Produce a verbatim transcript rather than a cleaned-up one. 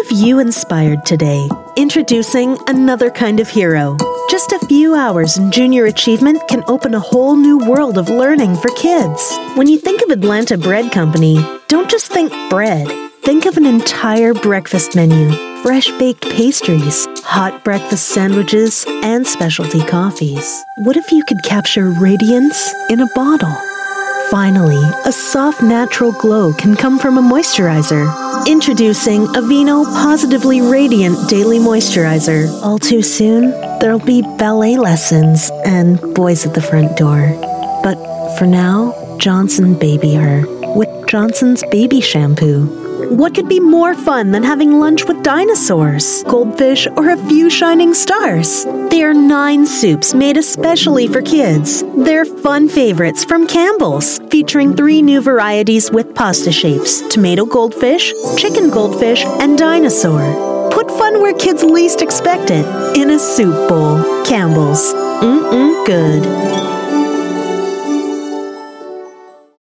if you inspired today? Introducing another kind of hero. Just a few hours in junior achievement can open a whole new world of learning for kids. When you think of Atlanta Bread Company, don't just think bread. Think of an entire breakfast menu, fresh baked pastries, hot breakfast sandwiches, and specialty coffees. What if you could capture radiance in a bottle? Finally, a soft natural glow can come from a moisturizer. Introducing Aveeno Positively Radiant Daily Moisturizer. All too soon, there'll be ballet lessons and boys at the front door. But for now, Johnson baby her with Johnson's Baby Shampoo. What could be more fun than having lunch with dinosaurs, goldfish, or a few shining stars? They are nine soups made especially for kids. They're fun favorites from Campbell's, featuring three new varieties with pasta shapes: tomato goldfish, chicken goldfish, and dinosaur. Put fun where kids least expect it, in a soup bowl. Campbell's. Mm-mm good.